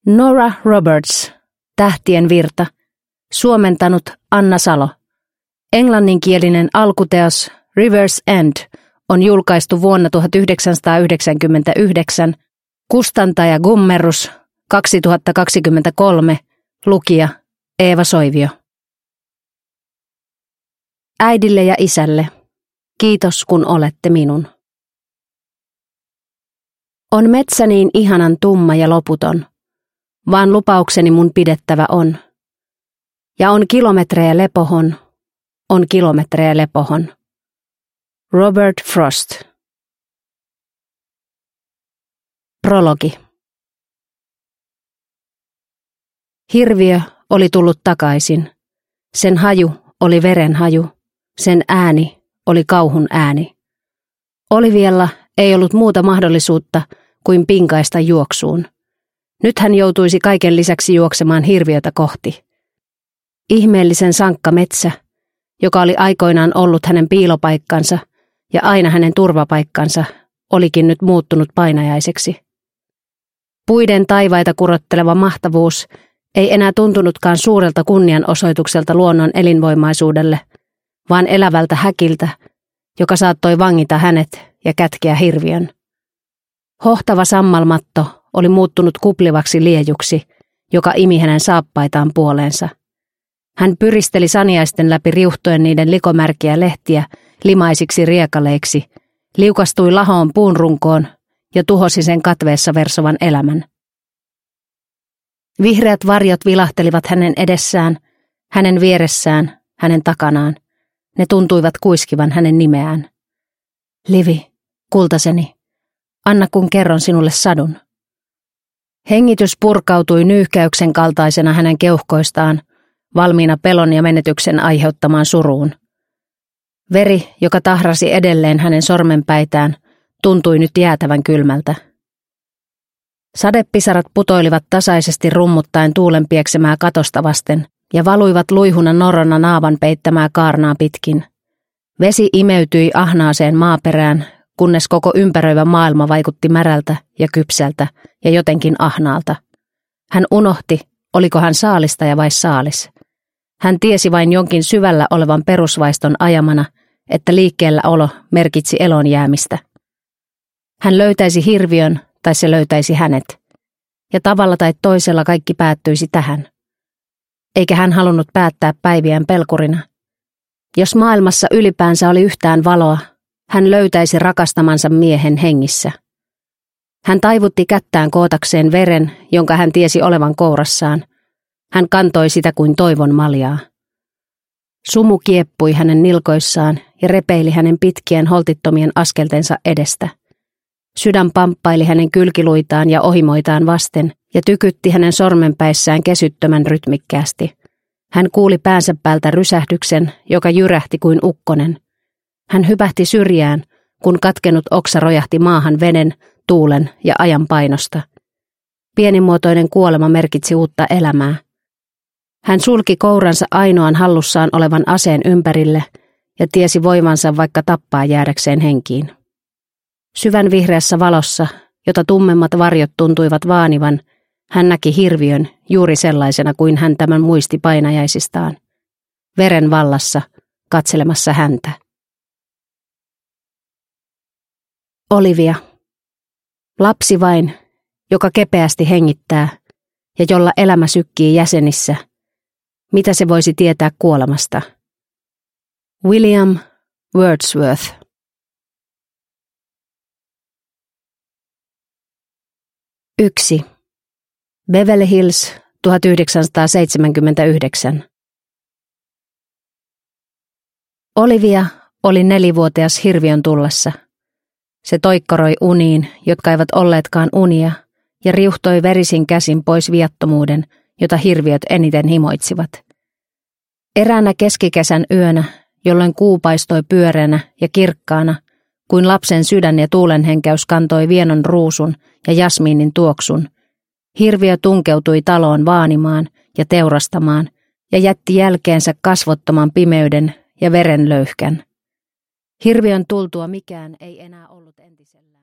Nora Roberts, Tähtien virta, suomentanut Anna Salo. Englanninkielinen alkuteos River's End on julkaistu vuonna 1999, kustantaja Gummerus, 2023, lukija Eeva Soivio. Äidille ja isälle, kiitos kun olette minun. On metsä niin ihanan tumma ja loputon, vaan lupaukseni mun pidettävä on. Ja on kilometrejä lepohon, on kilometrejä lepohon. Robert Frost. Prologi. Hirviö oli tullut takaisin. Sen haju oli veren haju. Sen ääni oli kauhun ääni. Olivialla ei ollut muuta mahdollisuutta kuin pinkaista juoksuun. Nyt hän joutuisi kaiken lisäksi juoksemaan hirviötä kohti. Ihmeellisen sankka metsä, joka oli aikoinaan ollut hänen piilopaikkansa ja aina hänen turvapaikkansa, olikin nyt muuttunut painajaiseksi. Puiden taivaita kurotteleva mahtavuus ei enää tuntunutkaan suurelta kunnianosoitukselta luonnon elinvoimaisuudelle, vaan elävältä häkiltä, joka saattoi vangita hänet ja kätkeä hirviön. Hohtava sammalmatto oli muuttunut kuplivaksi liejuksi, joka imi hänen saappaitaan puoleensa. Hän pyristeli saniaisten läpi riuhtoen niiden likomärkiä lehtiä limaisiksi riekaleiksi, liukastui lahoon puun runkoon ja tuhosi sen katveessa versovan elämän. Vihreät varjot vilahtelivat hänen edessään, hänen vieressään, hänen takanaan. Ne tuntuivat kuiskivan hänen nimeään. Livi, kultaseni, anna kun kerron sinulle sadun. Hengitys purkautui nyyhkäyksen kaltaisena hänen keuhkoistaan, valmiina pelon ja menetyksen aiheuttamaan suruun. Veri, joka tahrasi edelleen hänen sormenpäitään, tuntui nyt jäätävän kylmältä. Sadepisarat putoilivat tasaisesti rummuttaen tuulen pieksemää katosta vasten ja valuivat luihuna norona naavan peittämää kaarnaa pitkin. Vesi imeytyi ahnaaseen maaperään, kunnes koko ympäröivä maailma vaikutti märältä ja kypsältä ja jotenkin ahnaalta. Hän unohti, oliko hän saalistaja vai saalis. Hän tiesi vain jonkin syvällä olevan perusvaiston ajamana, että liikkeellä olo merkitsi elon jäämistä. Hän löytäisi hirviön tai se löytäisi hänet. Ja tavalla tai toisella kaikki päättyisi tähän. Eikä hän halunnut päättää päiviään pelkurina. Jos maailmassa ylipäänsä oli yhtään valoa, hän löytäisi rakastamansa miehen hengissä. Hän taivutti kättään kootakseen veren, jonka hän tiesi olevan kourassaan. Hän kantoi sitä kuin toivon maljaa. Sumu kieppui hänen nilkoissaan ja repeili hänen pitkien holtittomien askeltensa edestä. Sydän pamppaili hänen kylkiluitaan ja ohimoitaan vasten ja tykytti hänen sormenpäissään kesyttömän rytmikkäästi. Hän kuuli päänsä päältä rysähdyksen, joka jyrähti kuin ukkonen. Hän hypähti syrjään, kun katkenut oksa rojahti maahan veden, tuulen ja ajan painosta. Pienimuotoinen kuolema merkitsi uutta elämää. Hän sulki kouransa ainoan hallussaan olevan aseen ympärille ja tiesi voivansa vaikka tappaa jäädäkseen henkiin. Syvän vihreässä valossa, jota tummemmat varjot tuntuivat vaanivan, hän näki hirviön juuri sellaisena kuin hän tämän muisti painajaisistaan. Veren vallassa, katselemassa häntä. Olivia. Lapsi vain, joka kepeästi hengittää ja jolla elämä sykkii jäsenissä. Mitä se voisi tietää kuolemasta? William Wordsworth. Yksi. Beverly Hills, 1979. Olivia oli 4-vuotias hirviön tullessa. Se toikkoroi uniin, jotka eivät olleetkaan unia, ja riuhtoi verisin käsin pois viattomuuden, jota hirviöt eniten himoitsivat. Eräänä keskikesän yönä, jolloin kuu paistoi pyöreänä ja kirkkaana, kuin lapsen sydän ja tuulenhenkäys kantoi vienon ruusun ja jasmiinin tuoksun, hirviö tunkeutui taloon vaanimaan ja teurastamaan ja jätti jälkeensä kasvottoman pimeyden ja verenlöyhkän. Hirviön tultua mikään ei enää ollut entisellään.